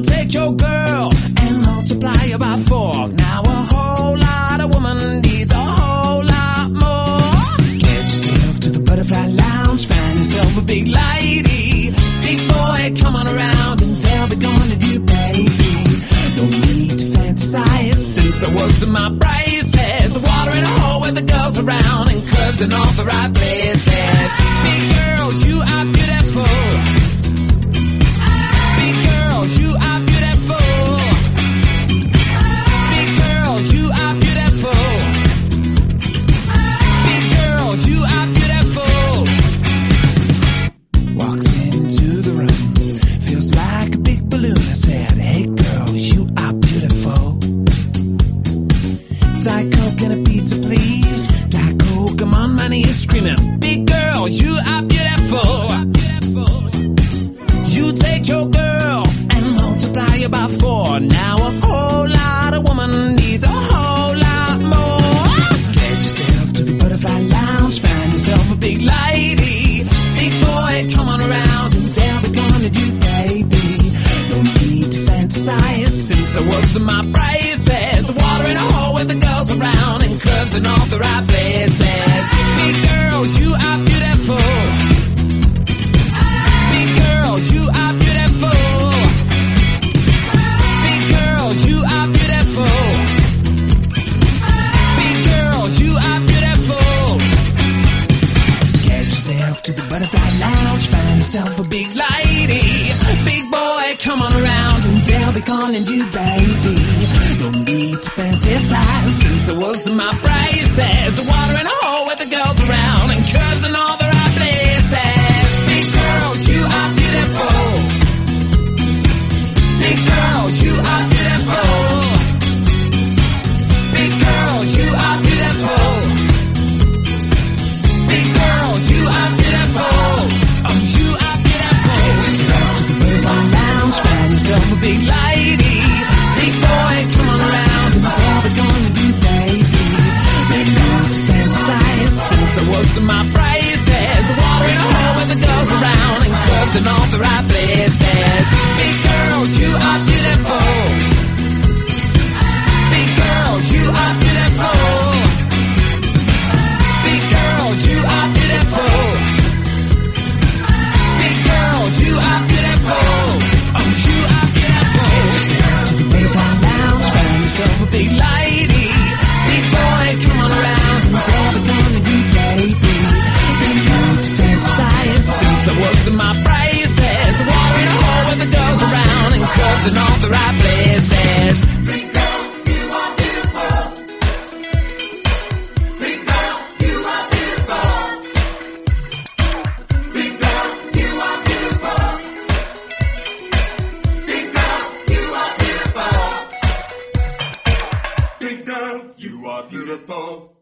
take your girl and multiply her by 4. Now a whole lot of woman needs a whole lot more. Get yourself to the Butterfly Lounge, find yourself a big lady. Big boy, come on around and they'll be gonna do, baby. No need to fantasize, since I was in my braces. Water in a hole with the girls around and curves in all the right places. Big girls, you are beautiful. Big girls, you are beautiful. Big girls, you are beautiful. Big girls, you are beautiful. Walks into the room, feels like a big balloon. I said, hey girls, you are beautiful. Diet Coke and a pizza, please. Diet Coke, I'm on my knees screaming, big girl, you are beautiful. You take your girl and multiply her by 4. Now a whole lot of woman needs a whole lot more. Get yourself to the Butterfly Lounge, find yourself a big lady. Big boy, come on around and they'll be gonna do, baby. No need to fantasize, since I was in my braces. Water in a hole with the girls around and curves in all the right places. Big girls, you are beautiful. Big girls, you are beautiful. Big girls, you are beautiful. Big girls, you are beautiful. Get yourself to the Butterfly Lounge, find yourself a big lady. Big boy, come on around and they'll be calling you, baby. No need to fantasize, since I was in my braces. Water in a hole with the girls around and curves in all the right places. Big girls, you are beautiful. Big girls, you are beautiful. Big girls, you are beautiful. Big girls, you are beautiful. Oh, you are beautiful. Get yourself to the Butterfly Lounge, find yourself a big lady. Big boy, come on around and they'll be gonna do, baby. No need to fantasize, since I was in my braces. Water in a hole with the girls around and curves in all the right places. Big girls, you are beautiful. Big girls, you are beautiful. Big girls, you are beautiful. Big girls, you are beautiful. Oh, you are beautiful. Get yourself to the Butterfly Lounge, find yourself a big lady. Big boy, come on around and they'll be gonna do, baby. No need to fantasize, since I was in my braces. Water in a hole with the girls around and curves in all the right places. Big girl, you are beautiful. Big girl, you are beautiful. Big girl, you are beautiful. Big girl, you are beautiful. Big girl, you are beautiful.